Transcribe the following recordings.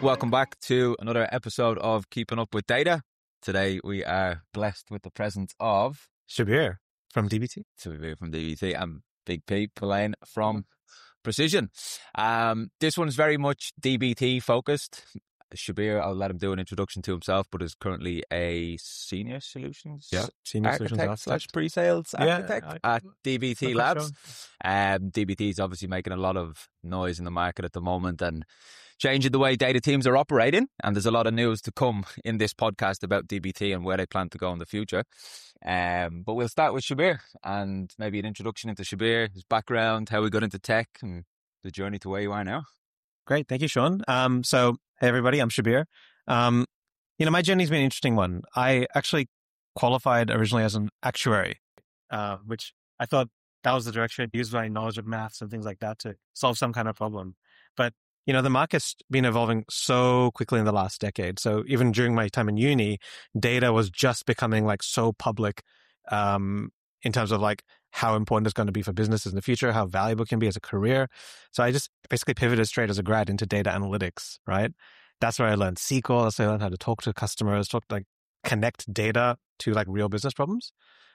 Welcome back to another episode of Keeping Up with Data. Today we are blessed with the presence of Shabir from DBT. Shabir from DBT and Big P Polaine from Precision. This one's very much DBT focused. Shabir, I'll let him do an introduction to himself, but is currently a senior solutions architect / pre-sales architect at DBT Labs. DBT is obviously making a lot of noise in the market at the moment and changing the way data teams are operating. And there's a lot of news to come in this podcast about DBT and where they plan to go in the future. But we'll start with Shabir and maybe an introduction into Shabir, his background, how he got into tech and the journey to where you are now. Great. Thank you, Sean. So, hey, everybody, I'm Shabir. My journey's been an interesting one. I actually qualified originally as an actuary, which I thought that was the direction I'd use my knowledge of maths and things like that to solve some kind of problem. But, the market's been evolving so quickly in the last decade. So even during my time in uni, data was just becoming like so public, in terms of like how important it's going to be for businesses in the future, how valuable it can be as a career. So I just basically pivoted straight as a grad into data analytics, right? That's where I learned SQL. That's where I learned how to talk to customers, connect data to like real business problems.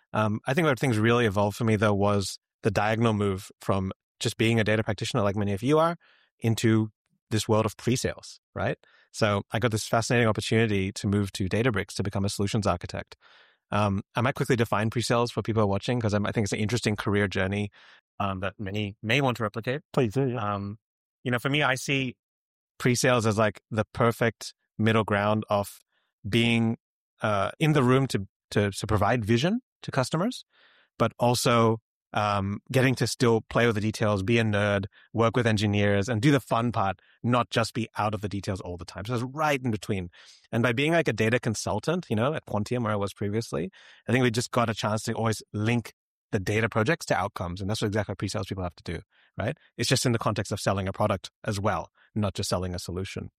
I think where things really evolved for me though was the diagonal move from just being a data practitioner like many of you are into this world of pre-sales, right? So I got this fascinating opportunity to move to Databricks to become a solutions architect. I might quickly define pre-sales for people watching because I think it's an interesting career journey that many may want to replicate. Please do. Yeah. For me, I see pre-sales as like the perfect middle ground of being in the room to provide vision to customers, but also getting to still play with the details, be a nerd, work with engineers, and do the fun part, not just be out of the details all the time. So it's right in between. And by being like a data consultant, at Quantium where I was previously, I think we just got a chance to always link the data projects to outcomes. And that's what exactly pre-sales people have to do, right? It's just in the context of selling a product as well, not just selling a solution.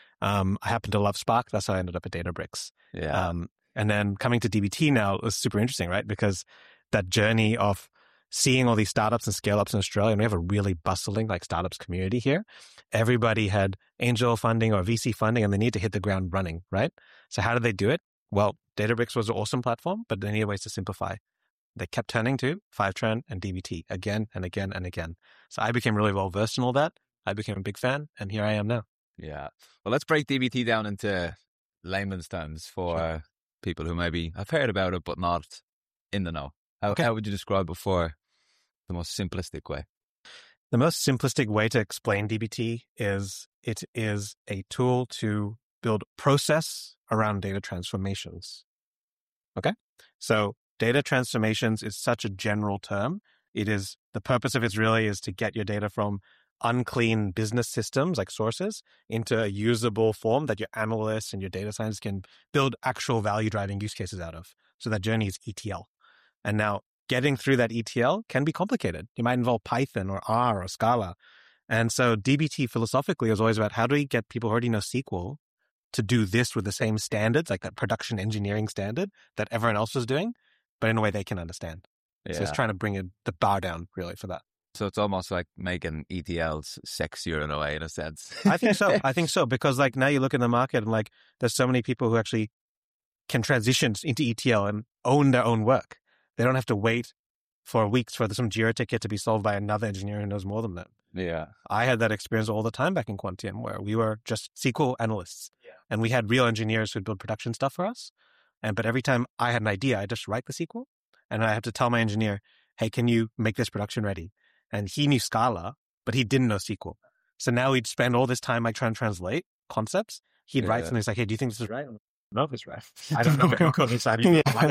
I happen to love Spark. That's how I ended up at Databricks. Yeah. And then coming to DBT now is super interesting, right? Because that journey of seeing all these startups and scale-ups in Australia, and we have a really bustling like startups community here. Everybody had angel funding or VC funding, and they need to hit the ground running, right? So how did they do it? Well, Databricks was an awesome platform, but they needed ways to simplify. They kept turning to Fivetran and DBT again and again and again. So I became really well-versed in all that. I became a big fan, and here I am now. Yeah. Well, let's break DBT down into layman's terms for people who maybe have heard about it, but not in the know. How would you describe it for the most simplistic way? The most simplistic way to explain DBT is it is a tool to build process around data transformations. Okay? So data transformations is such a general term. The purpose of it really is to get your data from unclean business systems like sources into a usable form that your analysts and your data scientists can build actual value driving use cases out of. So that journey is ETL. And now getting through that ETL can be complicated. You might involve Python or R or Scala. And so DBT philosophically is always about how do we get people who already know SQL to do this with the same standards, like that production engineering standard that everyone else was doing, but in a way they can understand. Yeah. So it's trying to bring the bar down really for that. So it's almost like making ETLs sexier in a way, in a sense. I think so. Because like now you look in the market and like there's so many people who actually can transition into ETL and own their own work. They don't have to wait for weeks for some Jira ticket to be solved by another engineer who knows more than them. Yeah. I had that experience all the time back in Quantium where we were just SQL analysts and we had real engineers who'd build production stuff for us. But every time I had an idea, I just write the SQL and I have to tell my engineer, hey, can you make this production ready? And he knew Scala, but he didn't know SQL. So now we'd spend all this time like trying to translate concepts. He'd write something like, hey, do you think this is right? I don't know if it's right. I don't know if it's right.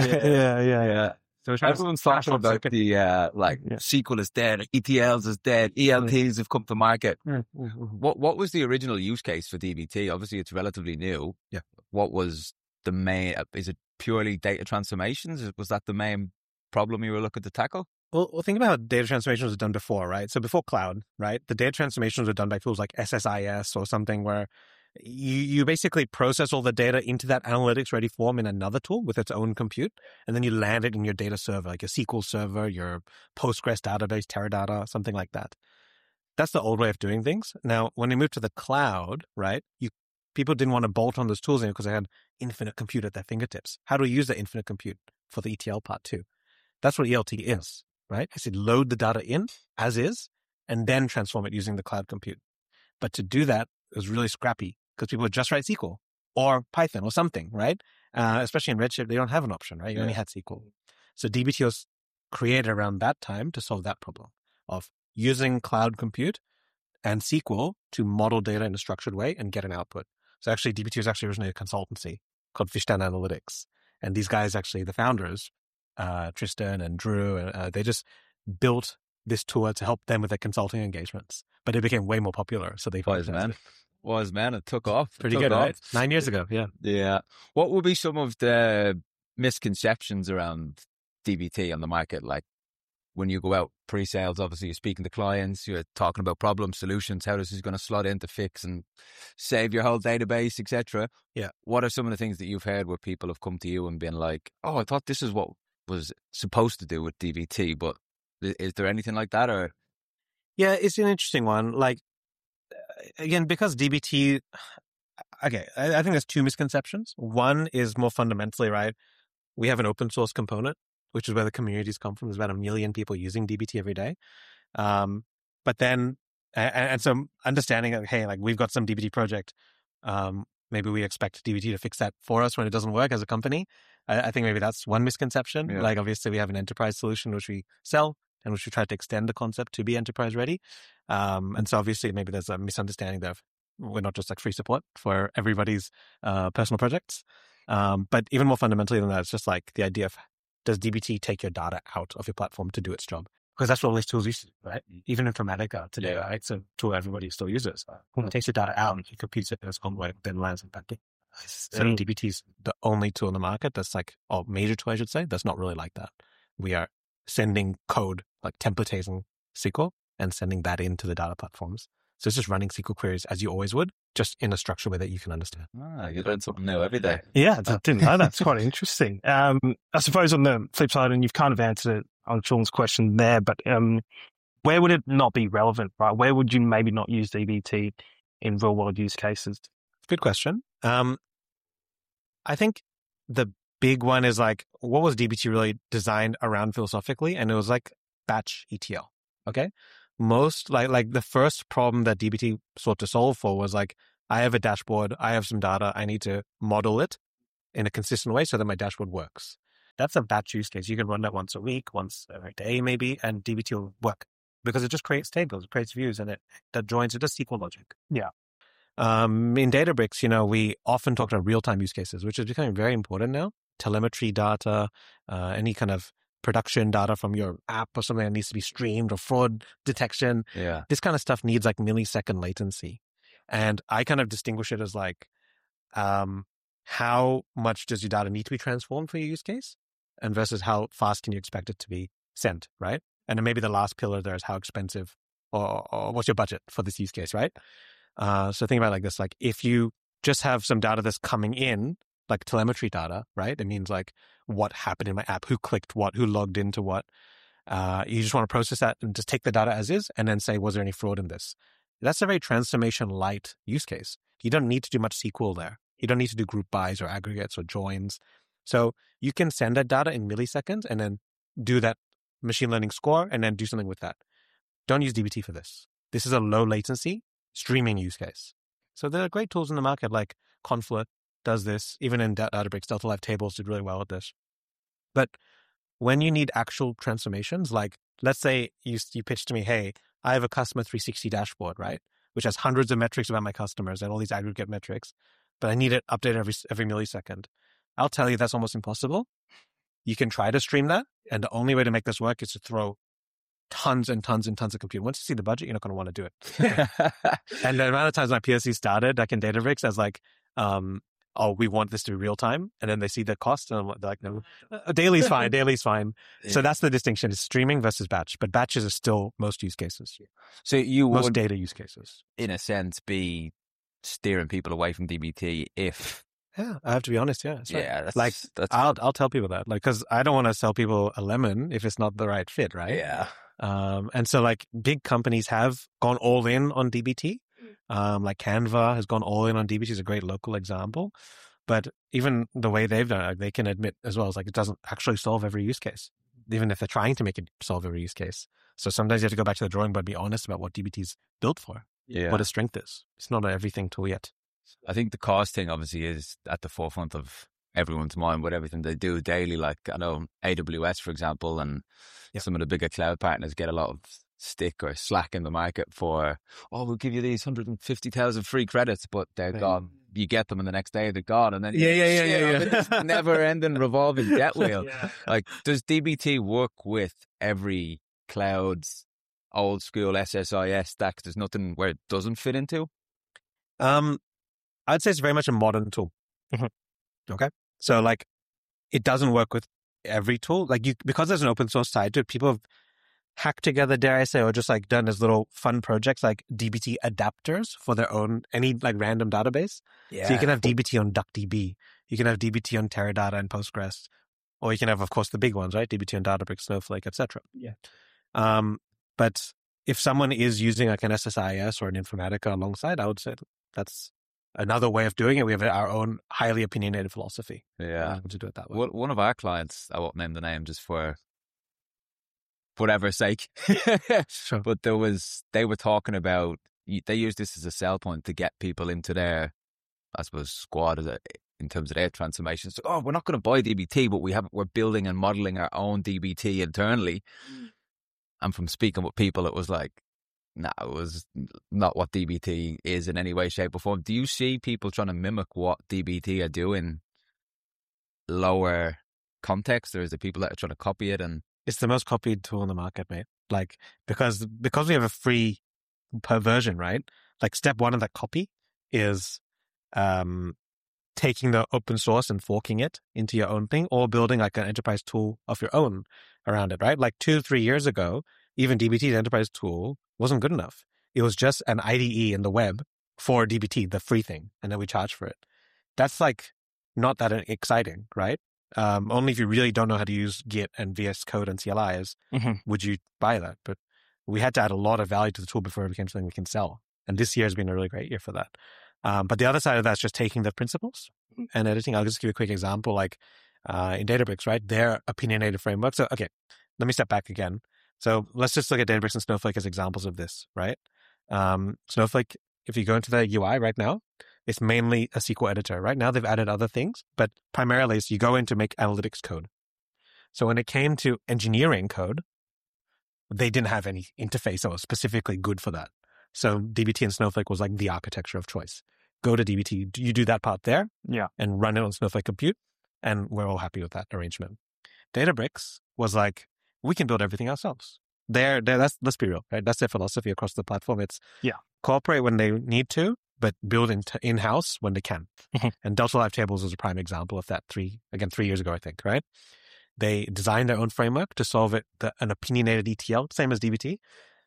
Yeah. So everyone's talking about the SQL is dead, ETLs is dead, ELTs have come to market. What was the original use case for DBT? Obviously, it's relatively new. Yeah. What was the main? Is it purely data transformations? Was that the main problem you were looking to tackle? Well, think about how data transformations were done before, right? So before cloud, right? The data transformations were done by tools like SSIS or something where you basically process all the data into that analytics ready form in another tool with its own compute, and then you land it in your data server, like your SQL server, your Postgres database, Teradata, something like that. That's the old way of doing things. Now, when we move to the cloud, right, you people didn't want to bolt on those tools in because they had infinite compute at their fingertips. How do we use the infinite compute for the ETL part too? That's what ELT is, right? I said load the data in as is and then transform it using the cloud compute. But to do that, it was really scrappy because people would just write SQL or Python or something, right? Especially in Redshift, they don't have an option, right? You only had SQL. So dbt was created around that time to solve that problem of using cloud compute and SQL to model data in a structured way and get an output. So actually, dbt was actually originally a consultancy called Fishdown Analytics. And these guys, actually, the founders, Tristan and Drew, they just built this tool to help them with their consulting engagements. But it became way more popular. So they was man, it took off. Pretty good, right? 9 years ago, yeah. Yeah. What would be some of the misconceptions around dbt on the market? Like when you go out pre-sales, obviously you're speaking to clients, you're talking about problem solutions, how this is going to slot in to fix and save your whole database, etc. Yeah. What are some of the things that you've heard where people have come to you and been like, oh, I thought this is what was supposed to do with dbt, but is there anything like that? Or yeah, it's an interesting one. Like, again, because dbt, okay, I think there's two misconceptions. One is more fundamentally, right? We have an open source component, which is where the communities come from. There's about 1 million people using dbt every day. But then, and so understanding that, hey, like we've got some dbt project, maybe we expect dbt to fix that for us when it doesn't work as a company. I think maybe that's one misconception. Yeah. Like obviously we have an enterprise solution which we sell and which we try to extend the concept to be enterprise ready. And so obviously maybe there's a misunderstanding that we're not just like free support for everybody's personal projects. But even more fundamentally than that, it's just like the idea of, does dbt take your data out of your platform to do its job? Because that's what all these tools used to do, right? Even Informatica today, right? It's a tool everybody still uses. It takes your data out and it computes it in its own way, then lands it back in. So dbt is the only tool in the market that's like, or major tool, I should say, that's not really like that. We are sending code, like templating SQL and sending that into the data platforms. So it's just running SQL queries as you always would, just in a structured way that you can understand. You learn something new every day. Yeah, I didn't know. That's quite interesting. I suppose on the flip side, and you've kind of answered it on Sean's question there, but where would it not be relevant, right? Where would you maybe not use dbt in real world use cases? Good question. I think the big one is like, what was dbt really designed around philosophically? And it was like batch ETL. Okay. Most like the first problem that dbt sought to solve for was like, I have a dashboard, I have some data, I need to model it in a consistent way so that my dashboard works. That's a batch use case. You can run that once a week, once a day maybe, and dbt will work because it just creates tables, it creates views, and that joins it to SQL logic. Yeah. In Databricks, we often talk about real-time use cases, which is becoming very important now. Telemetry data, any kind of production data from your app or something that needs to be streamed, or fraud detection. Yeah. This kind of stuff needs like millisecond latency. And I kind of distinguish it as like, how much does your data need to be transformed for your use case, and versus how fast can you expect it to be sent, right? And then maybe the last pillar there is how expensive or what's your budget for this use case, right? So think about it like this, like if you just have some data that's coming in, like telemetry data, right? It means like what happened in my app, who clicked what, who logged into what. You just want to process that and just take the data as is and then say, was there any fraud in this? That's a very transformation light use case. You don't need to do much SQL there. You don't need to do group bys or aggregates or joins. So you can send that data in milliseconds and then do that machine learning score and then do something with that. Don't use dbt for this. This is a low latency streaming use case. So there are great tools in the market like Confluent does this. Even in Databricks, Delta Live Tables did really well at this. But when you need actual transformations, like let's say you pitch to me, hey, I have a customer 360 dashboard, right? Which has hundreds of metrics about my customers and all these aggregate metrics, but I need it updated every millisecond. I'll tell you that's almost impossible. You can try to stream that, and the only way to make this work is to throw tons and tons and tons of compute. Once you see the budget, you're not going to want to do it. And the amount of times my POC started back in Databricks as like, we want this to be real time. And then they see the cost and they're like, no, daily's fine, daily's fine. Yeah. So that's the distinction, is streaming versus batch. But batches are still most use cases. So you most would, data use cases, in a sense, be steering people away from dbt if... Yeah, I have to be honest. Yeah, that's yeah. Right. I'll tell people that, like, because I don't want to sell people a lemon if it's not the right fit, right? Yeah. And so like big companies have gone all in on dbt, Like Canva has gone all in on DBT is a great local example. But even the way they've done it, they can admit as well, is like it doesn't actually solve every use case, even if they're trying to make it solve every use case. So sometimes you have to go back to the drawing board and be honest about what DBT is built for, what its strength is. It's not an everything tool yet. I think the cost thing obviously is at the forefront of everyone's mind with everything they do daily. Like I know AWS, for example, and some of the bigger cloud partners get a lot of stick or slack in the market for, we'll give you these 150,000 free credits, but they're gone. You get them and the next day they're gone. And then it's never ending revolving debt wheel. Like, does DBT work with every cloud's old school SSIS stack? There's nothing where it doesn't fit into? I'd say it's very much a modern tool. Okay. So like it doesn't work with every tool. Like because there's an open source side to it, people have hacked together, dare I say, or just like done as little fun projects like DBT adapters for their own, any like random database. So you can have DBT on DuckDB. You can have DBT on Teradata and Postgres. Or you can have, of course, the big ones, right? DBT on Databricks, Snowflake, etc. But if someone is using like an SSIS or an Informatica alongside, I would say that's another way of doing it. We have our own highly opinionated philosophy. To do it that way. One of our clients, I won't name the name just for whatever's sake. Sure. But they were talking about, they use this as a sell point to get people into their, I suppose, squad in terms of their transformations. So, we're not going to buy DBT, but we're building and modeling our own DBT internally. And from speaking with people, it was like, no, it was not what DBT is in any way, shape or form. Do you see people trying to mimic what DBT are doing lower context, or is it people that are trying to copy it? And it's the most copied tool in the market, mate. Like, because we have a free per version, right? Like step one of that copy is taking the open source and forking it into your own thing, or building like an enterprise tool of your own around it, right? Like 2-3 years ago, even DBT's enterprise tool wasn't good enough. It was just an IDE in the web for DBT, the free thing, and then we charge for it. That's like not that exciting, right? Only if you really don't know how to use Git and VS Code and CLIs would you buy that. But we had to add a lot of value to the tool before it became something we can sell. And this year has been a really great year for that. But the other side of that is just taking the principles and editing. I'll just give you a quick example. Like in Databricks, right? Their opinionated framework. So, okay, let me step back again. So let's just look at Databricks and Snowflake as examples of this, right? Snowflake, if you go into the UI right now, it's mainly a SQL editor. Right now, they've added other things, but primarily it's you go in to make analytics code. So when it came to engineering code, they didn't have any interface that was specifically good for that. So DBT and Snowflake was like the architecture of choice. Go to DBT, you do that part there, and run it on Snowflake Compute, and we're all happy with that arrangement. Databricks was like, we can build everything ourselves. Let's be real, right? That's their philosophy across the platform. It's cooperate when they need to, but build in-house when they can. And Delta Live Tables was a prime example of that 3 years ago, I think, right? They designed their own framework to solve it, an opinionated ETL, same as DBT,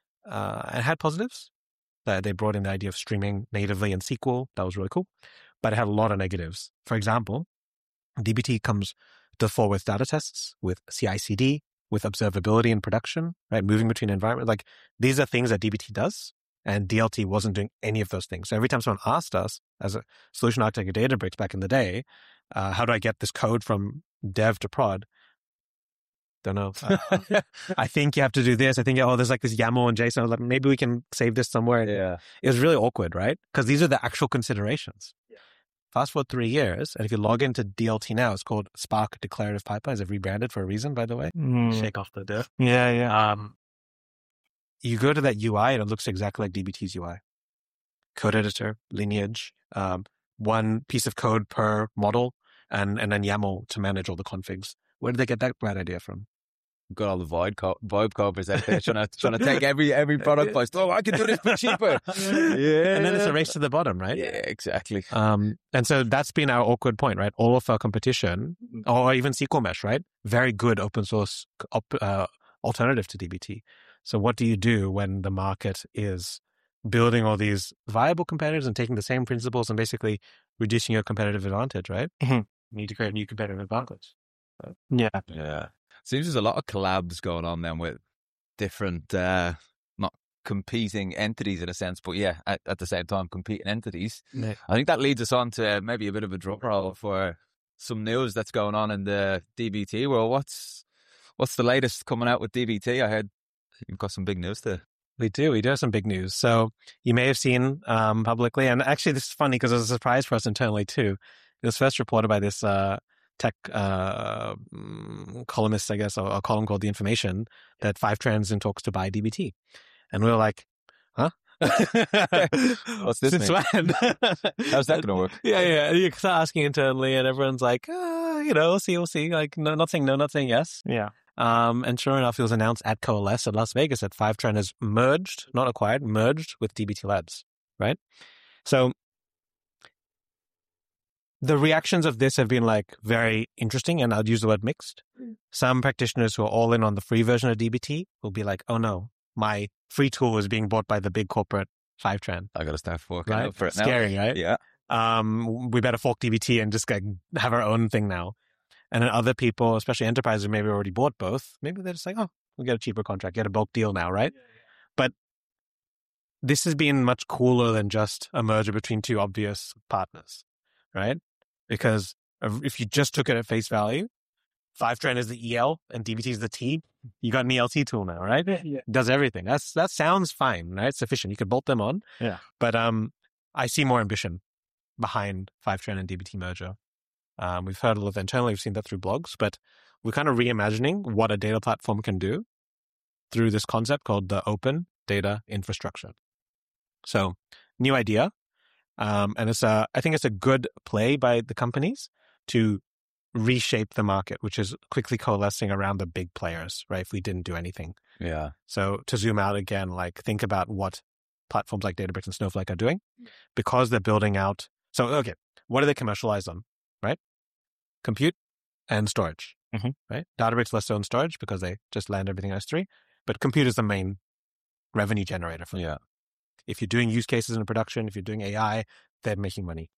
and had positives. They brought in the idea of streaming natively in SQL. That was really cool. But it had a lot of negatives. For example, DBT comes to the fore with data tests, with CI/CD, with observability in production, right? Moving between environments. Like these are things that DBT does, and DLT wasn't doing any of those things. So every time someone asked us as a solution architect at Databricks back in the day, how do I get this code from dev to prod? Don't know. I think you have to do this. I think, there's like this YAML and JSON. I was like, maybe we can save this somewhere. It was really awkward, right? Because these are the actual considerations. Fast forward 3 years, and if you log into DLT now, it's called Spark Declarative Pipelines. They've rebranded for a reason, by the way. Shake off the dirt. You go to that UI, and it looks exactly like DBT's UI. Code editor, lineage, one piece of code per model, and then YAML to manage all the configs. Where did they get that bad idea from? Got all the vibe covers out there trying to take every product post. I can do this for cheaper. And then it's a race to the bottom, right? Yeah, exactly. And so that's been our awkward point, right? All of our competition, or even SQL Mesh, right? Very good open source alternative to DBT. So what do you do when the market is building all these viable competitors and taking the same principles and basically reducing your competitive advantage, right? You need to create a new competitive advantage. Yeah. Seems there's a lot of collabs going on then with different, not competing entities in a sense, but yeah, at the same time, competing entities. Yeah. I think that leads us on to maybe a bit of a drum roll for some news that's going on in the DBT world. What's the latest coming out with DBT? I heard you've got some big news there. We do have some big news. So you may have seen publicly, and actually this is funny because it was a surprise for us internally too. It was first reported by this tech columnist, I guess, or a column called The Information, that Fivetran's in talks to buy DBT. And we were like, huh? What's this Since when? How's that going to work? Yeah. You start asking internally and everyone's like, we'll see. Like, no, not saying yes. Yeah. And sure enough, it was announced at Coalesce at Las Vegas that Fivetran has merged, not acquired, merged with DBT Labs, right? So the reactions of this have been like very interesting, and I'd use the word mixed. Some practitioners who are all in on the free version of DBT will be like, oh no, my free tool is being bought by the big corporate Fivetran. I got to start forking Right? out for it now. Scary, right? Yeah. We better fork DBT and just have our own thing now. And then other people, especially enterprises who maybe already bought both, maybe they're just like, oh, we'll get a cheaper contract, get a bulk deal now, right? But this has been much cooler than just a merger between two obvious partners, right? Because if you just took it at face value, Fivetran is the EL and DBT is the T, you got an ELT tool now, right? Yeah. Does everything. That sounds fine, right? Sufficient. You could bolt them on. Yeah. But I see more ambition behind Fivetran and DBT merger. We've heard a lot internally, we've seen that through blogs, but we're kind of reimagining what a data platform can do through this concept called the open data infrastructure. So, new idea. And I think it's a good play by the companies to reshape the market, which is quickly coalescing around the big players, right? If we didn't do anything. Yeah. So to zoom out again, like think about what platforms like Databricks and Snowflake are doing because they're building out. So, okay, what do they commercialize on, right? Compute and storage, right? Databricks less so in storage because they just land everything in S3, but compute is the main revenue generator for them. Yeah. If you're doing use cases in production, if you're doing AI, they're making money.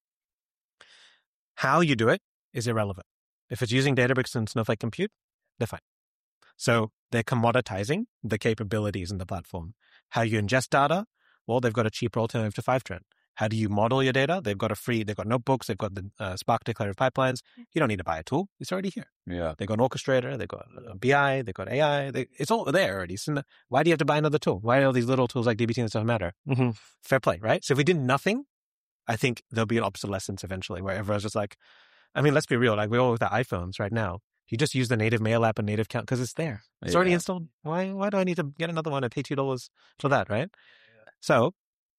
How you do it is irrelevant. If it's using Databricks and Snowflake compute, they're fine. So they're commoditizing the capabilities in the platform. How you ingest data? Well, they've got a cheaper alternative to Fivetran. How do you model your data? They've got notebooks, they've got the Spark declarative pipelines. You don't need to buy a tool. It's already here. Yeah. They've got an orchestrator, they've got BI, they've got AI. It's all there already. So why do you have to buy another tool? Why do all these little tools like DBT and stuff matter? Fair play, right? So if we did nothing, I think there'll be an obsolescence eventually where everyone's just like, I mean, let's be real. Like we're all with our iPhones right now. You just use the native mail app and native account because it's there. It's already installed. Why do I need to get another one and pay $2 for that, right? So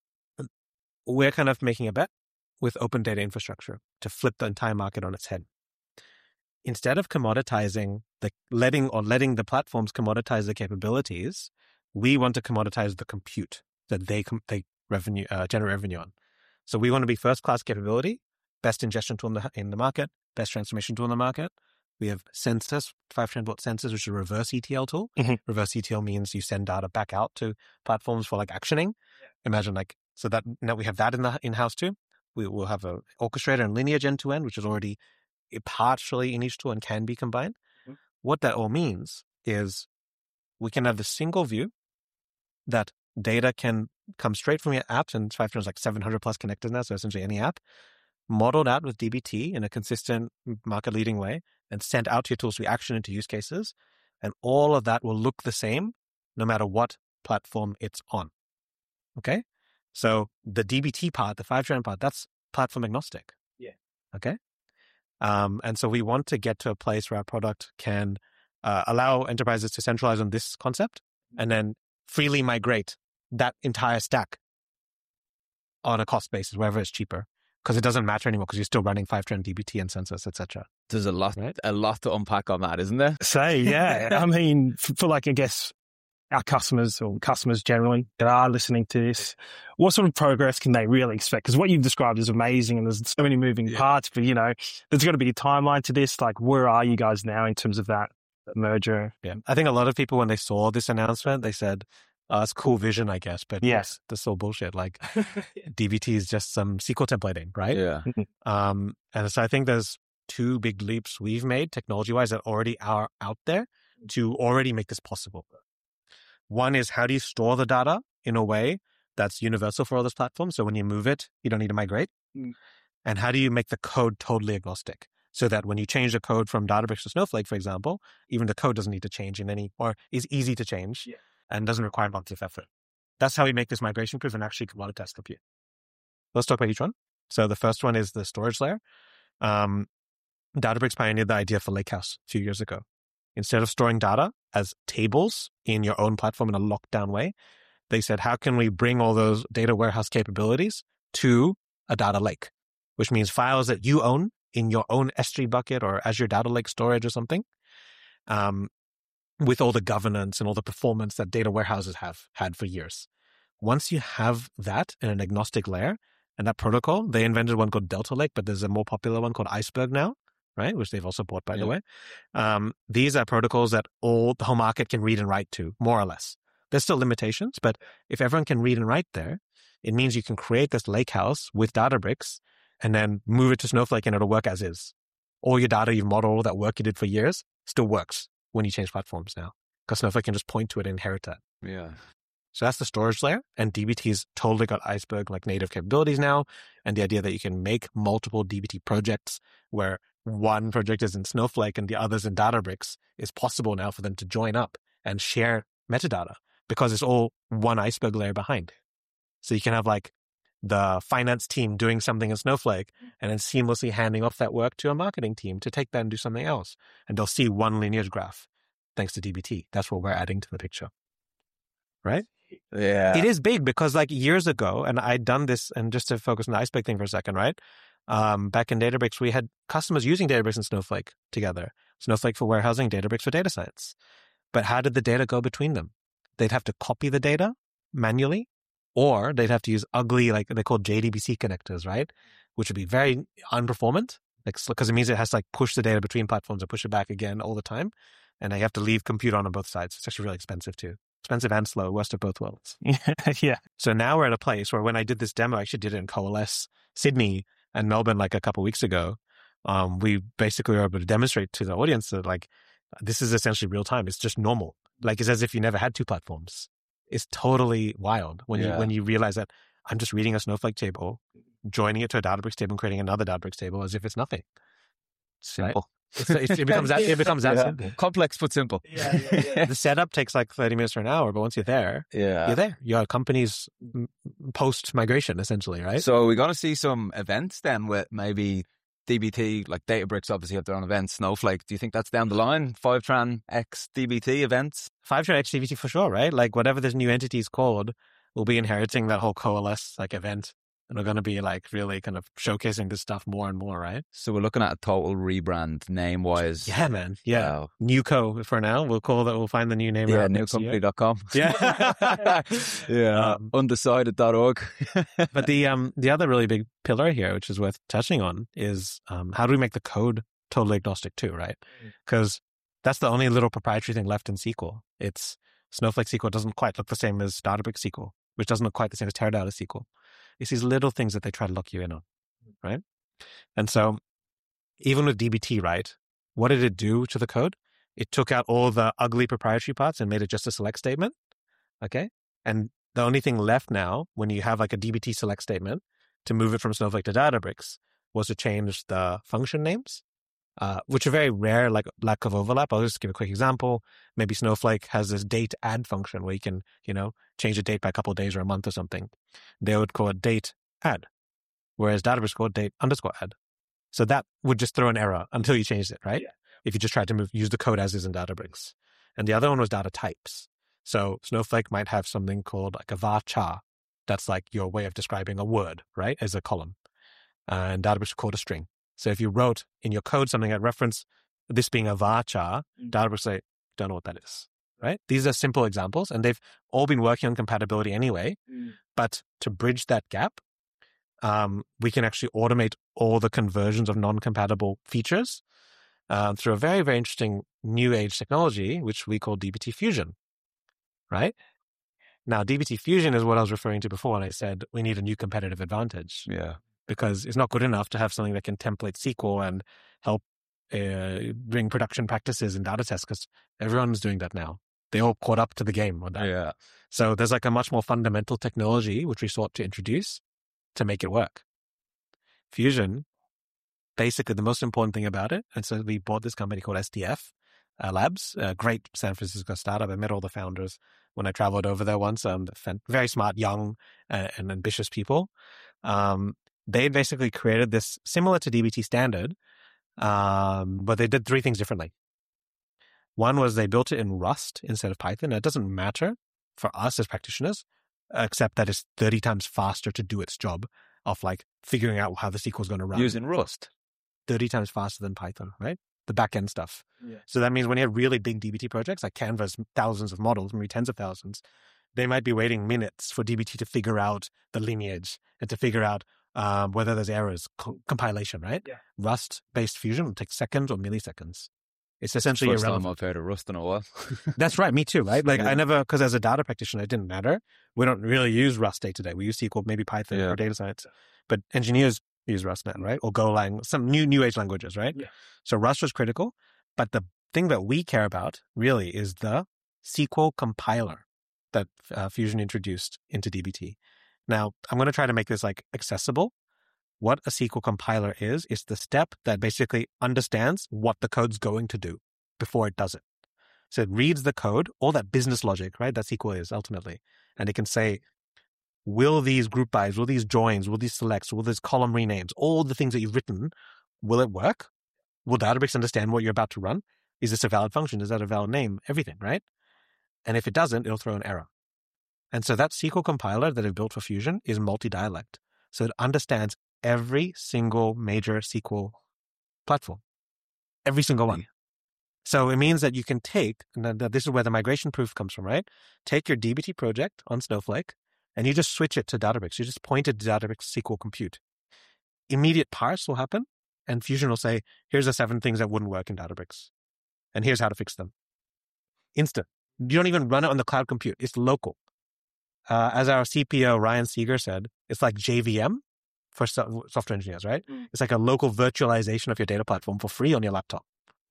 we're kind of making a bet with open data infrastructure to flip the entire market on its head. Instead of commoditizing letting the platforms commoditize the capabilities, we want to commoditize the compute that they generate revenue on. So we want to be first class capability, best ingestion tool in the market, best transformation tool in the market. We have Census, Fivetran bought Census, which is a reverse ETL tool. Reverse ETL means you send data back out to platforms for like actioning. Imagine so that now we have that in-house too. We will have an orchestrator and lineage end-to-end, which is already partially in each tool and can be combined. What that all means is we can have the single view that data can come straight from your apps, and Fivetran is like 700 plus connectors now, so essentially any app, modeled out with DBT in a consistent market-leading way and sent out to your tools to be action into use cases. And all of that will look the same no matter what platform it's on. Okay? So the DBT part, the Fivetran part, that's platform agnostic. Yeah. Okay? And so we want to get to a place where our product can allow enterprises to centralize on this concept and then freely migrate that entire stack on a cost basis, wherever it's cheaper. Because it doesn't matter anymore because you're still running Fivetran, DBT, and Census, etc. There's a lot to unpack on that, isn't there? So, yeah, I mean, for I guess, our customers or customers generally that are listening to this, what sort of progress can they really expect? Because what you've described is amazing and there's so many moving parts, but, there's got to be a timeline to this. Like, where are you guys now in terms of that merger? Yeah, I think a lot of people, when they saw this announcement, they said, it's cool vision, I guess, but yes, this is all bullshit. Like DBT is just some SQL templating, right? Yeah. And so I think there's two big leaps we've made technology-wise that already are out there to already make this possible. One is how do you store the data in a way that's universal for all those platforms? So when you move it, you don't need to migrate. And how do you make the code totally agnostic? So that when you change the code from Databricks to Snowflake, for example, even the code doesn't need to change or is easy to change and doesn't require months of effort. That's how we make this migration proof and actually commoditize compute. Let's talk about each one. So the first one is the storage layer. Databricks pioneered the idea for Lakehouse a few years ago. Instead of storing data as tables in your own platform in a locked down way, they said, how can we bring all those data warehouse capabilities to a data lake, which means files that you own in your own S3 bucket or Azure Data Lake storage or something, with all the governance and all the performance that data warehouses have had for years. Once you have that in an agnostic layer and that protocol, they invented one called Delta Lake, but there's a more popular one called Iceberg now, right? Which they've also bought, by the way. These are protocols that the whole market can read and write to, more or less. There's still limitations, but if everyone can read and write there, it means you can create this lakehouse with Databricks and then move it to Snowflake and it'll work as is. All your data you've modeled, all that work you did for years, still works when you change platforms now, because Snowflake can just point to it and inherit that. Yeah. So that's the storage layer, and DBT's totally got Iceberg like native capabilities now, and the idea that you can make multiple DBT projects where one project is in Snowflake and the other's in Databricks is possible now for them to join up and share metadata because it's all one Iceberg layer behind. So you can have like the finance team doing something in Snowflake and then seamlessly handing off that work to a marketing team to take that and do something else. And they'll see one lineage graph thanks to DBT. That's what we're adding to the picture. Right? Yeah. It is big because like years ago, and I'd done this, and just to focus on the Iceberg thing for a second, right? Back in Databricks, we had customers using Databricks and Snowflake together. Snowflake for warehousing, Databricks for data science. But how did the data go between them? They'd have to copy the data manually, or they'd have to use ugly, like they call JDBC connectors, right? Which would be very unperformant, like, because it means it has to like push the data between platforms and push it back again all the time. And they have to leave compute on both sides. It's actually really expensive too. Expensive and slow, worst of both worlds. Yeah. So now we're at a place where when I did this demo, I actually did it in Coalesce, Sydney and Melbourne like a couple of weeks ago. We basically were able to demonstrate to the audience that like, this is essentially real time. It's just normal. Like it's as if you never had two platforms. It's totally wild when you realize that I'm just reading a Snowflake table, joining it to a Databricks table and creating another Databricks table as if it's nothing. Simple. Right? It becomes that simple. Complex but simple. The setup takes like 30 minutes or an hour, but once you're there, you're there. Your company's post-migration, essentially, right? So we're going to see some events then with maybe DBT, like Databricks obviously have their own events, Snowflake. Do you think that's down the line? Fivetran X DBT events? Fivetran X DBT for sure, right? Like whatever this new entity is called, we'll be inheriting that whole Coalesce like event. And we're going to be like really kind of showcasing this stuff more and more, right? So we're looking at a total rebrand name-wise. Yeah, man. Yeah. Wow. Newco for now. We'll call that. We'll find the new name. Yeah, newcompany.com. Yeah. Yeah. Undecided.org. But the other really big pillar here, which is worth touching on, is how do we make the code totally agnostic too, right? Because that's the only little proprietary thing left in SQL. It's Snowflake SQL doesn't quite look the same as Databricks SQL, which doesn't look quite the same as Teradata SQL. It's these little things that they try to lock you in on, right? And so even with DBT, right, what did it do to the code? It took out all the ugly proprietary parts and made it just a select statement, okay? And the only thing left now, when you have like a DBT select statement to move it from Snowflake to Databricks, was to change the function names, which are very rare, like lack of overlap. I'll just give a quick example. Maybe Snowflake has this date add function where you can, change the date by a couple of days or a month or something. They would call it date add, whereas Databricks called date _ add. So that would just throw an error until you changed it, right? Yeah. If you just tried to use the code as is in Databricks. And the other one was data types. So Snowflake might have something called like a varchar. That's like your way of describing a word, right? As a column. And Databricks called a string. So if you wrote in your code something that reference this being a varchar, Databricks say, don't know what that is, right? These are simple examples, and they've all been working on compatibility anyway. But to bridge that gap, we can actually automate all the conversions of non-compatible features through a very, very interesting new age technology, which we call DBT Fusion, right? Now, DBT Fusion is what I was referring to before when I said we need a new competitive advantage. Yeah. Because it's not good enough to have something that can template SQL and help bring production practices and data tests, because everyone's doing that now. they all caught up to the game on that. Yeah. So there's like a much more fundamental technology which we sought to introduce to make it work. Fusion, basically the most important thing about it, and so we bought this company called SDF Labs, a great San Francisco startup. I met all the founders when I traveled over there once. Very smart, young, and ambitious people. They basically created this similar to DBT standard, but they did three things differently. One was they built it in Rust instead of Python. It doesn't matter for us as practitioners, except that it's 30 times faster to do its job of like figuring out how the SQL is going to run. Using Rust. 30 times faster than Python, right? The back-end stuff. Yeah. So that means when you have really big DBT projects, like Canva's thousands of models, maybe tens of thousands, they might be waiting minutes for DBT to figure out the lineage and to figure out whether there's errors, compilation, right? Yeah. Rust-based Fusion will take seconds or milliseconds. It's essentially First irrelevant. time I've heard of Rust in a while. That's right. Me too, right? Like Yeah. I never, because as a data practitioner, it didn't matter. We don't really use Rust day to day. We use SQL, maybe Python Yeah. for data science, but engineers use Rust now, right? Or Golang, some new age languages, right? Yeah. So Rust was critical, but the thing that we care about really is the SQL compiler that Fusion introduced into DBT. Now, I'm going to try to make this like accessible. What a SQL compiler is the step that basically understands what the code's going to do before it does it. So it reads the code, all that business logic, right? That SQL is ultimately. And it can say, will these group bys, will these joins, will these selects, will these column renames, all the things that you've written, will it work? Will Databricks understand what you're about to run? Is this a valid function? Is that a valid name? Everything, right? And if it doesn't, it'll throw an error. And so that SQL compiler that I've built for Fusion is multi-dialect. So it understands every single major SQL platform. Every single one. So it means that you can take, and this is where the migration proof comes from, right? Take your DBT project on Snowflake and you just switch it to Databricks. You just point it to Databricks SQL Compute. Immediate parse will happen and Fusion will say, here's the 7 things that wouldn't work in Databricks. And here's how to fix them. Instant. You don't even run it on the cloud compute. It's local. As our CPO, Ryan Seeger, said, it's like JVM for software engineers, right? It's like a local virtualization of your data platform for free on your laptop.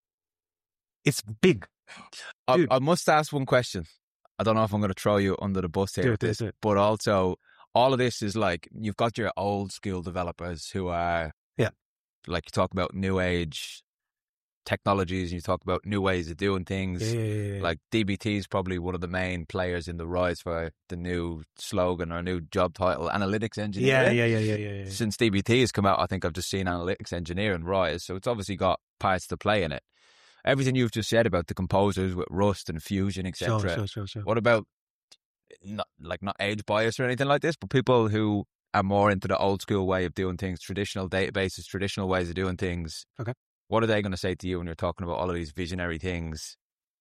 It's big. I must ask one question. I don't know if I'm going to throw you under the bus here, Do it. but also all of this is like, you've got your old school developers who are, like you talk about new age technologies and you talk about new ways of doing things. Yeah. Like DBT is probably one of the main players in the rise for the new slogan or new job title, analytics engineer. Yeah. Since DBT has come out, I think I've just seen analytics engineer and rise. So it's obviously got parts to play in it. Everything you've just said about the composers with Rust and Fusion, etc. Sure. What about not age bias or anything like this, but people who are more into the old school way of doing things, traditional databases, traditional ways of doing things? Okay. What are they going to say to you when you're talking about all of these visionary things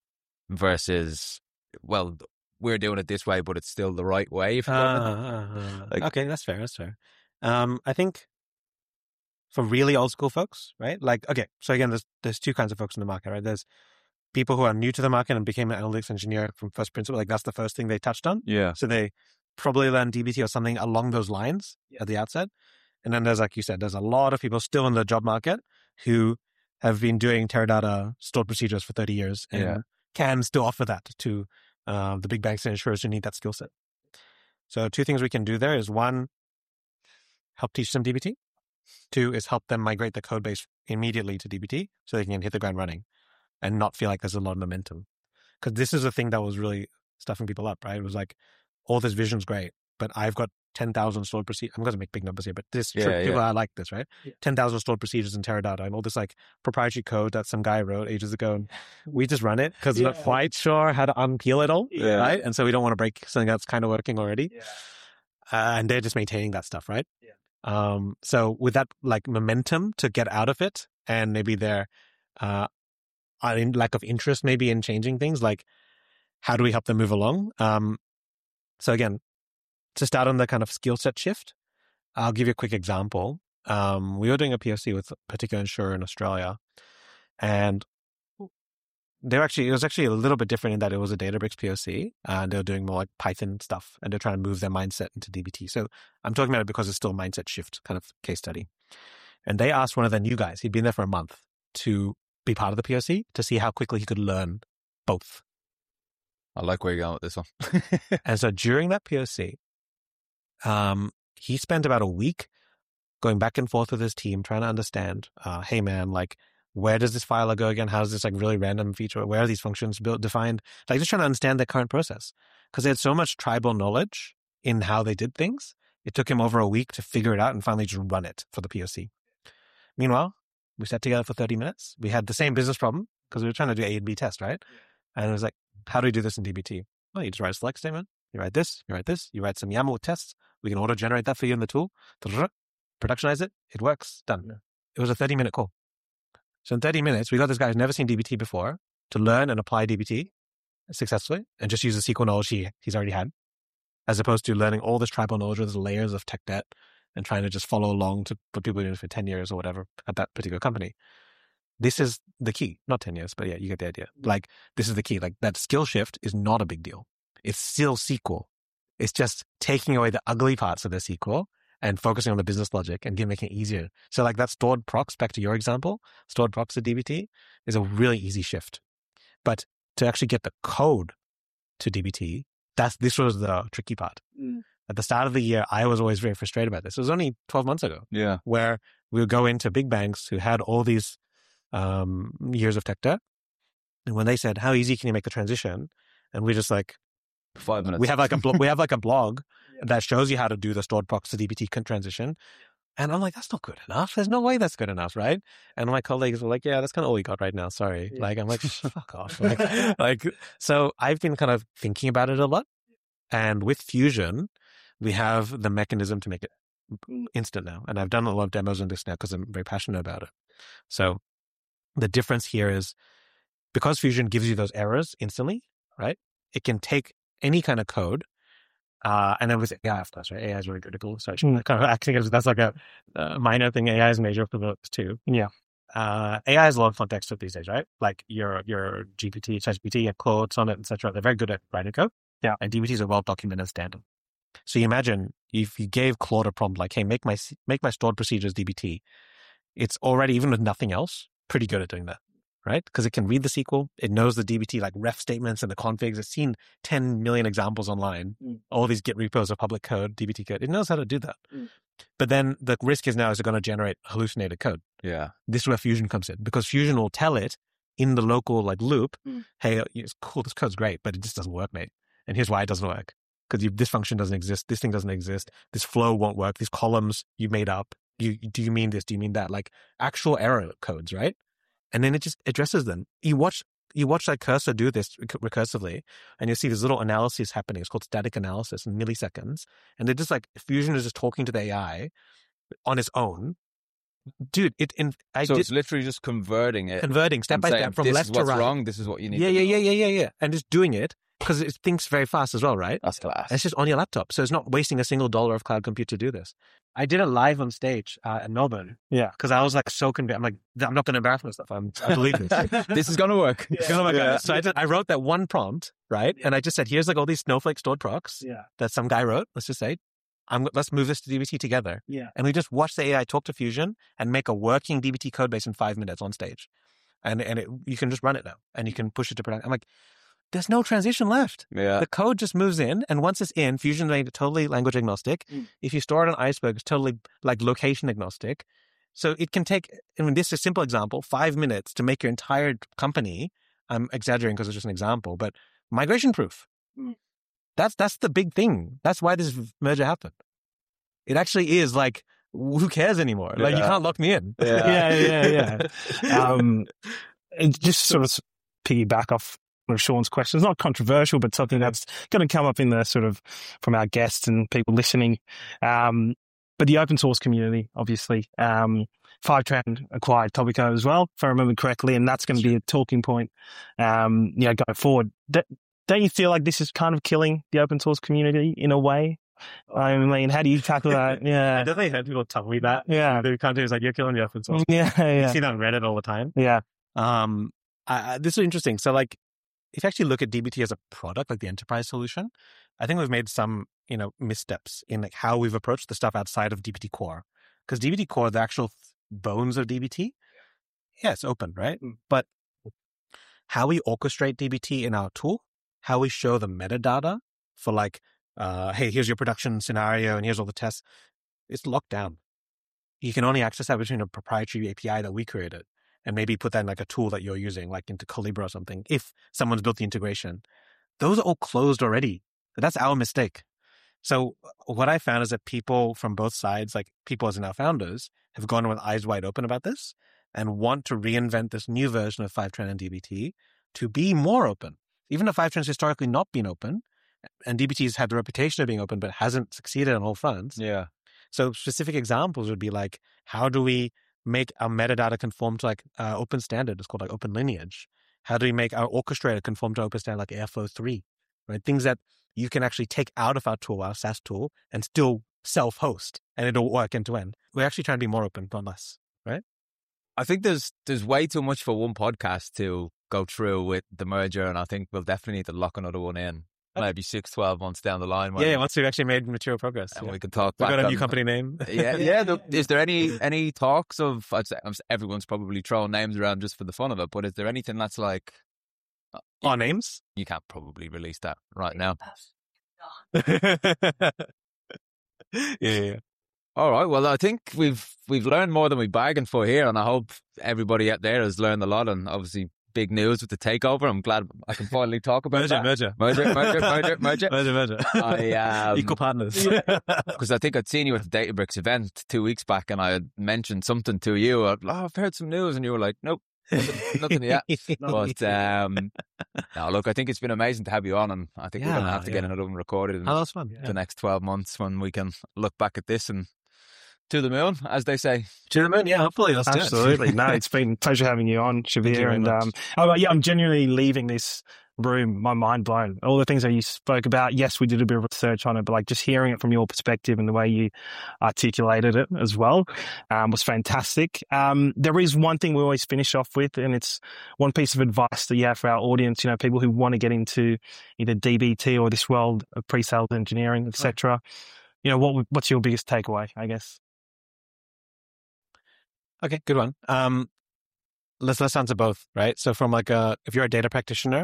versus, well, we're doing it this way, but it's still the right way? Okay, that's fair. I think for really old school folks, right? Like, okay, so again, there's 2 kinds of folks in the market, right? There's people who are new to the market and became an analytics engineer from first principle. Like that's the first thing they touched on. Yeah. So they probably learn DBT or something along those lines at the outset. And then there's, like you said, there's a lot of people still in the job market who have been doing Teradata stored procedures for 30 years and can still offer that to the big banks and insurers who need that skill set. So 2 things we can do there is 1, help teach them DBT. 2 is help them migrate the code base immediately to DBT so they can hit the ground running and not feel like there's a lot of momentum. Because this is the thing that was really stuffing people up, right? It was like, all this vision's great, but I've got 10,000 stored procedures. I'm going to make big numbers here, but people are like this, right? Yeah. 10,000 stored procedures in Teradata and all this like proprietary code that some guy wrote ages ago. And we just run it because we're not quite sure how to unpeel it all, right? And so we don't want to break something that's kind of working already. Yeah. And they're just maintaining that stuff, right? Yeah. So with that like momentum to get out of it and maybe their lack of interest maybe in changing things, like how do we help them move along? So again, to start on the kind of skill set shift, I'll give you a quick example. We were doing a POC with a particular insurer in Australia, and it was actually a little bit different in that it was a Databricks POC, and they were doing more like Python stuff, and they're trying to move their mindset into DBT. So I'm talking about it because it's still a mindset shift kind of case study. And they asked one of their new guys, he'd been there for a month, to be part of the POC to see how quickly he could learn both. I like where you're going with this one. And so during that POC, he spent about a week going back and forth with his team, trying to understand, hey man, like, where does this file go again? How does this like really random feature? Where are these functions built, defined? Like just trying to understand their current process. Because they had so much tribal knowledge in how they did things. It took him over a week to figure it out and finally just run it for the POC. Meanwhile, we sat together for 30 minutes. We had the same business problem because we were trying to do A and B test, right? And it was like, how do we do this in DBT? Well, you just write a select statement. You write this, you write this, you write some YAML with tests. We can auto-generate that for you in the tool. Productionize it. It works. Done. Yeah. It was a 30-minute call. So in 30 minutes, we got this guy who's never seen DBT before to learn and apply DBT successfully and just use the SQL knowledge he's already had, as opposed to learning all this tribal knowledge with layers of tech debt and trying to just follow along to what people are doing for 10 years or whatever at that particular company. This is the key. Not 10 years, but yeah, you get the idea. Like, this is the key. Like, that skill shift is not a big deal. It's still SQL. It's just taking away the ugly parts of the SQL and focusing on the business logic and making it easier. So like that stored procs, back to your example, stored procs to DBT is a really easy shift. But to actually get the code to DBT, this was the tricky part. At the start of the year, I was always very frustrated about this. It was only 12 months ago. Yeah. Where we would go into big banks who had all these years of tech debt. And when they said, how easy can you make the transition? And we're just like, 5 minutes. We have like a blog that shows you how to do the stored procs to DBT transition. And I'm like, that's not good enough. There's no way that's good enough, right? And my colleagues were like, yeah, that's kind of all you got right now. Sorry. Yeah. Like, I'm like, fuck off. So I've been kind of thinking about it a lot. And with Fusion, we have the mechanism to make it instant now. And I've done a lot of demos on this now because I'm very passionate about it. So the difference here is because Fusion gives you those errors instantly, right? It can take any kind of code, and then with AI, of course, right? AI is really critical. So kind of acting as that's like a minor thing. AI is major for those too. Yeah. AI has a lot of context these days, right? Like your GPT, ChatGPT, and Claude, Sonnet, etc. They're very good at writing code. Yeah. And DBT is a well-documented standard. So you imagine if you gave Claude a prompt like, "Hey, make my stored procedures DBT," it's already, even with nothing else, pretty good at doing that. Right? Because it can read the SQL. It knows the DBT like ref statements and the configs. It's seen 10 million examples online. All these Git repos of public code, DBT code. It knows how to do that. But then the risk is now, is it going to generate hallucinated code? Yeah. This is where Fusion comes in, because Fusion will tell it in the local like loop, hey, it's cool, this code's great, but it just doesn't work, mate. And here's why it doesn't work. Because this function doesn't exist. This thing doesn't exist. This flow won't work. These columns you made up. Do you mean this? Do you mean that? Like actual error codes, right? And then it just addresses them. You watch like Cursor do this recursively, and you see this little analysis happening. It's called static analysis in milliseconds. And they're just like, Fusion is just talking to the AI on its own. Dude, it's literally just converting step by step from left to right. This is what's wrong. This is what you need. Yeah. And just doing it because it thinks very fast as well, right? That's class. And it's just on your laptop. So it's not wasting a single dollar of cloud compute to do this. I did it live on stage in Melbourne. Yeah. Because I was like so convinced. I'm like, I'm not going to embarrass myself. I believe this. This is going to work. It's going to work. So I wrote that one prompt, right? And I just said, here's like all these Snowflake stored procs that some guy wrote. Let's just say, let's move this to DBT together. Yeah. And we just watch the AI talk to Fusion and make a working DBT code base in 5 minutes on stage. And you can just run it now and you can push it to production. I'm like, there's no transition left. Yeah. The code just moves in, and once it's in, Fusion made it totally language agnostic. If you store it on Iceberg, it's totally like location agnostic. So it can take, this is a simple example, 5 minutes to make your entire company, I'm exaggerating because it's just an example, but migration proof. That's the big thing. That's why this merger happened. It actually is like, who cares anymore? Like, you can't lock me in. Yeah. Just sort of piggyback off of Sean's question. It's not controversial, but something that's going to come up in the sort of from our guests and people listening. But the open source community, obviously, Fivetran acquired Topico as well, if I remember correctly, and that's going to be a talking point, going forward. Don't you feel like this is kind of killing the open source community in a way? I mean, how do you tackle that? Yeah. I definitely heard people tell me that. Yeah. The content is like, you're killing the open source. Yeah. You see that on Reddit all the time. Yeah. This is interesting. So like, if you actually look at DBT as a product, like the enterprise solution, I think we've made some, missteps in like how we've approached the stuff outside of DBT core. Because DBT core, the actual bones of DBT, it's open, right? But how we orchestrate DBT in our tool how we show the metadata for like, hey, here's your production scenario and here's all the tests. It's locked down. You can only access that between a proprietary API that we created and maybe put that in like a tool that you're using, like into Collibra or something, if someone's built the integration. Those are all closed already. That's our mistake. So what I found is that people from both sides, like people as in our founders, have gone with eyes wide open about this and want to reinvent this new version of Fivetran and DBT to be more open. Even though Fivetran's historically not been open, and DBT's had the reputation of being open, but hasn't succeeded on all fronts. Yeah. So specific examples would be like, how do we make our metadata conform to like open standard? It's called like open lineage. How do we make our orchestrator conform to open standard like Airflow 3, right? Things that you can actually take out of our tool, our SaaS tool, and still self-host, and it'll work end to end. We're actually trying to be more open, not less, right? I think there's way too much for one podcast to go through with the merger, and I think we'll definitely need to lock another one in. Maybe 6-12 months down the line. Once we've actually made material progress. And we can talk We've back got a on, new company name. Is there any talks of, I'd say everyone's probably throwing names around just for the fun of it, but is there anything that's like... Our names? You can't probably release that right now. Yeah. All right. Well, I think we've learned more than we bargained for here, and I hope everybody out there has learned a lot. And obviously, big news with the takeover. I'm glad I can finally talk about merger. Equal partners. Because I think I'd seen you at the Databricks event 2 weeks back, and I had mentioned something to you. I've heard some news, and you were like, "Nope, nothing yet." But no, look, I think it's been amazing to have you on, and I think we're going to have to get another one recorded in that's fun. the next 12 months when we can look back at this and to the moon, as they say. To the moon, yeah, hopefully. Absolutely. No, it's been a pleasure having you on, Shabir. And I'm genuinely leaving this room, my mind blown. All the things that you spoke about, yes, we did a bit of research on it, but like just hearing it from your perspective and the way you articulated it as well was fantastic. There is one thing we always finish off with, and it's one piece of advice that you have for our audience, people who want to get into either DBT or this world of pre-sales engineering, etc. What's your biggest takeaway, I guess? Okay, good one. Let's answer both, right? So from if you're a data practitioner,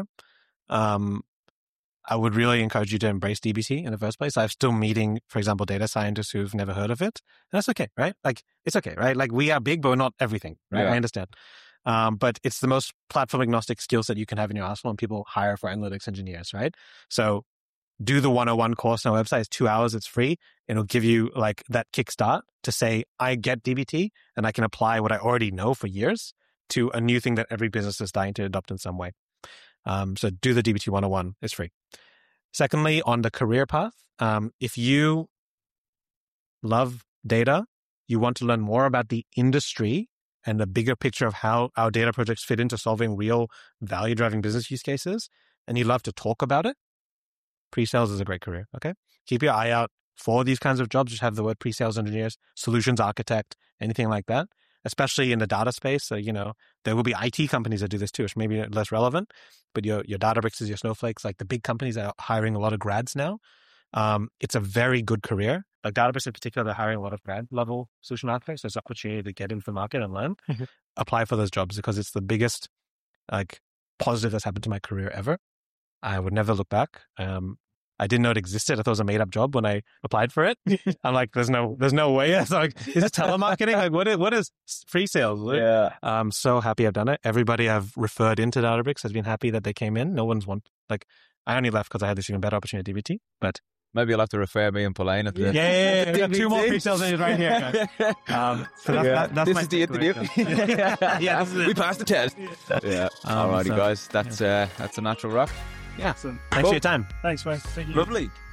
I would really encourage you to embrace DBT in the first place. I'm still meeting, for example, data scientists who've never heard of it. And that's okay, right? It's okay, right? We are big, but we're not everything, right? Yeah. I understand. But it's the most platform agnostic skill set you can have in your arsenal, and people hire for analytics engineers, right? So do the 101 course on our website. It's 2 hours. It's free. It'll give you that kickstart to say, I get DBT and I can apply what I already know for years to a new thing that every business is dying to adopt in some way. So do the DBT 101. It's free. Secondly, on the career path, if you love data, you want to learn more about the industry and the bigger picture of how our data projects fit into solving real value-driving business use cases, and you love to talk about it, pre-sales is a great career, okay? Keep your eye out for these kinds of jobs. Just have the word pre-sales engineers, solutions architect, anything like that, especially in the data space. So, there will be IT companies that do this too, which may be less relevant, but your Databricks, your Snowflakes, like the big companies are hiring a lot of grads now. It's a very good career. Like Databricks in particular, they're hiring a lot of grad level solution architects. There's an opportunity to get into the market and learn. Apply for those jobs because it's the biggest positive that's happened to my career ever. I would never look back. I didn't know it existed. I thought it was a made up job when I applied for it. I'm like, there's no way. It's like, is it telemarketing? What is pre-sales? Yeah. I'm so happy I've done it. Everybody I've referred into Databricks has been happy that they came in. No one's I only left because I had this even better opportunity at DBT, but maybe you'll have to refer me and Pauline at the... Yeah. We got 2 more pre-sales engineers right here. That's this is the interview. We passed the test. Yeah. Alrighty, guys. That's a natural wrap. Yeah. Thanks for your time. Thanks, mate. Thank you. Lovely.